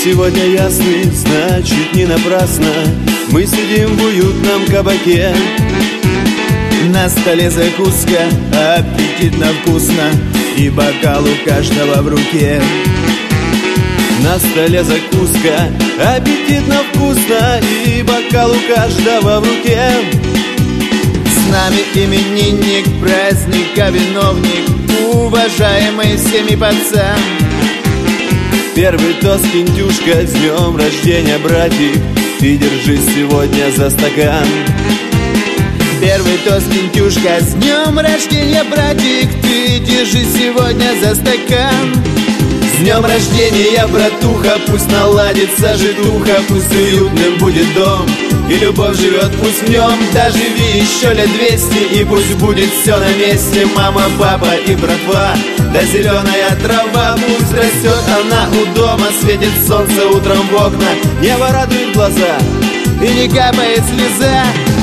сегодня ясный, значит не напрасно мы сидим в уютном кабаке. На столе закуска, аппетитно вкусно, и бокал у каждого в руке. На столе закуска, аппетитно вкусно, и бокал у каждого в руке. С нами именинник, праздника виновник, уважаемый всеми пацан. Первый тост, Кентюшка, с днем рождения, братик, ты держись сегодня за стакан. Первый тост, Кентюшка, с днем рождения, братик, ты держись сегодня за стакан. С днем рождения, братуха, пусть наладится житуха, пусть уютным будет дом, и любовь живет пусть в нем. Доживи еще лет 200, и пусть будет все на месте. Мама, папа и братва, да зеленая трава, пусть растет она у дома, светит солнце утром в окна, небо радует глаза, и не капает слеза.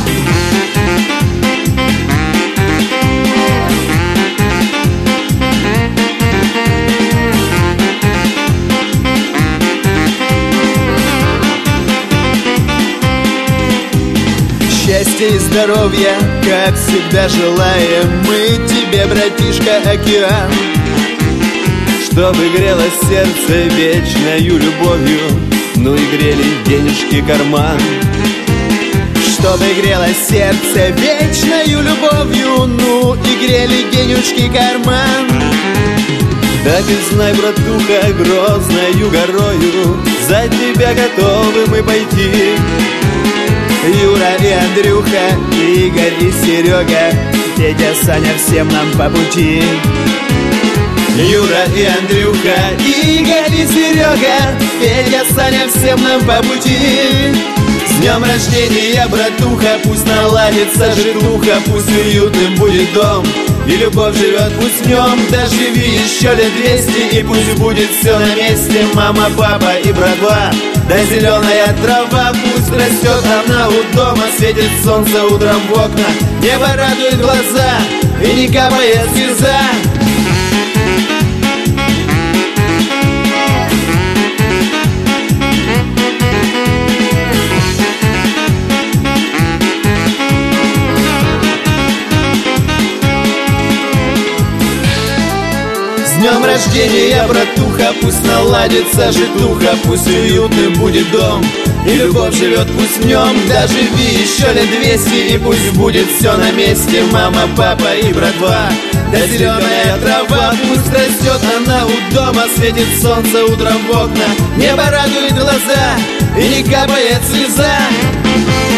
Счастья и здоровья, как всегда желаем мы тебе, братишка, океан. Чтобы грело сердце вечною любовью, ну и грели денежки карман. Чтобы грело сердце вечною любовью, ну и грели денежки карман. Да ты знай, братуха, грозною горою, за тебя готовы мы пойти. Юра и Андрюха, Игорь и Серега, Петя, Саня, всем нам по пути. Юра и Андрюха, Игорь и Серега, Петя, Саня, всем нам по пути. С днем рождения, братуха, пусть наладится житуха, пусть уютным будет дом, и любовь живет пусть в нем. Доживи еще лет 200, и пусть будет все на месте. Мама, папа и братва, да зеленая трава, пусть растет она у дома, светит солнце утром в окна, небо радует глаза, и не капает слеза. С днем рождения, братуха, пусть наладится житуха, пусть уютным будет дом, и любовь живет пусть в нем. Доживи еще лет 200, и пусть будет все на месте. Мама, папа и братва, да зеленая трава, пусть растет она у дома, светит солнце утром в окна, небо радует глаза, и не капает слеза.